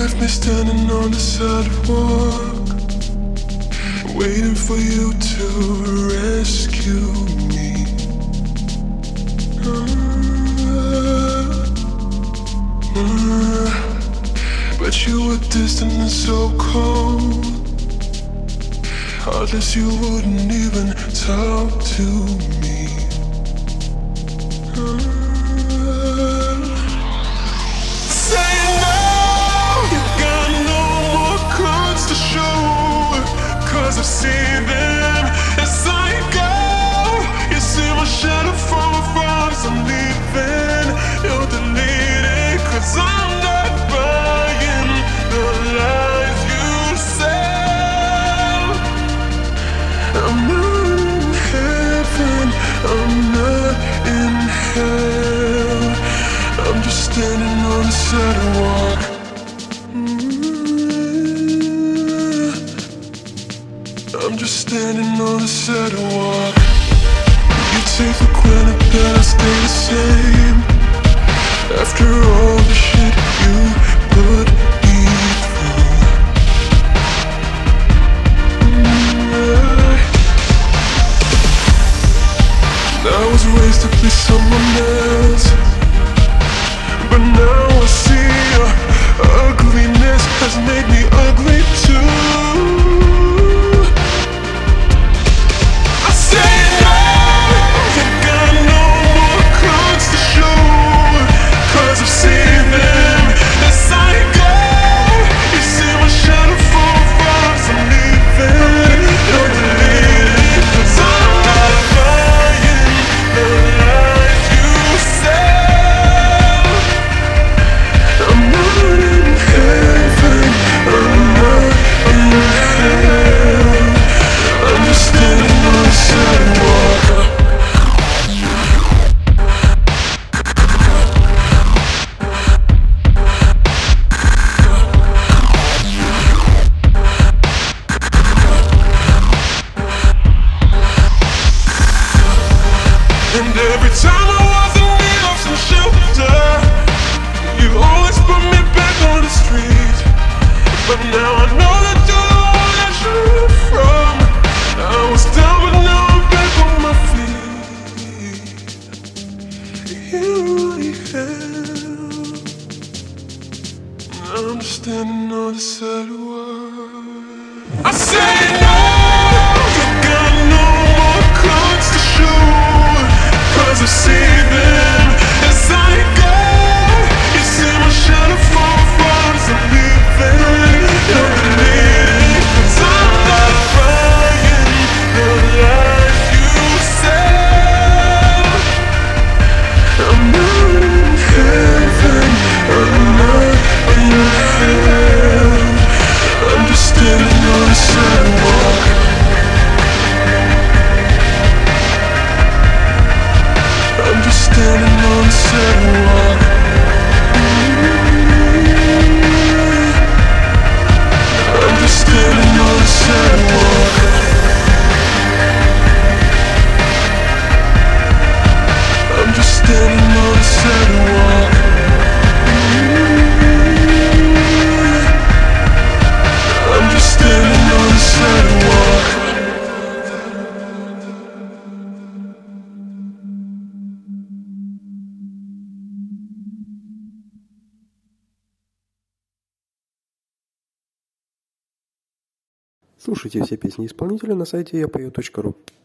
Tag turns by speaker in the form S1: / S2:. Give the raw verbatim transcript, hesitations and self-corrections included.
S1: left me standing on the sidewalk, waiting for you to rescue me. uh, uh, But you were distant and so cold, heartless, you wouldn't even talk to me. uh, Saying no, you got no more cards to show, 'cause I've seen them as I go. You see my shadow from afar as I'm leaving. You'll delete it, 'cause I'm not buying the lies you sell. I'm not in heaven, I'm not in hell, I'm just standing on the sidewalk. Mm-hmm. I'm just standing on the sidewalk. You take for granted that I stay the same after all the shit you put me through. Mm-hmm. I was raised to be someone else, but now I see your ugliness has made me ugly too. I say no, you got no more cards to show, 'cause I've seen them as I go. You see my shadow fall far as I'm leaving. You'll delete it, 'cause I'm not buying the lies you sell. I'm not in heaven, I'm not in hell, I'm just standing on the sidewalk. And every time I was in need of some shelter, you always put me back on the street. But now I know that you're the one I should run from. I was down but now I'm back on my feet. You really help. I'm just standing on the sidewalk. I say no, you got no more cards to show, 'cause I've seen them as I go. You see my shadow fall far as I'm leaving. You'll delete it, 'cause I'm not buying the lies you sell. I'm not in heaven, I'm not in hell, I'm just standing on the sidewalk. I'm just standing on the sidewalk. Mm-hmm. I'm just standing on the sidewalk. I'm just standing on the sidewalk. Mm-hmm. I'm just standing on the sidewalk.
S2: Слушайте все песни исполнителя на сайте я пою точка ру.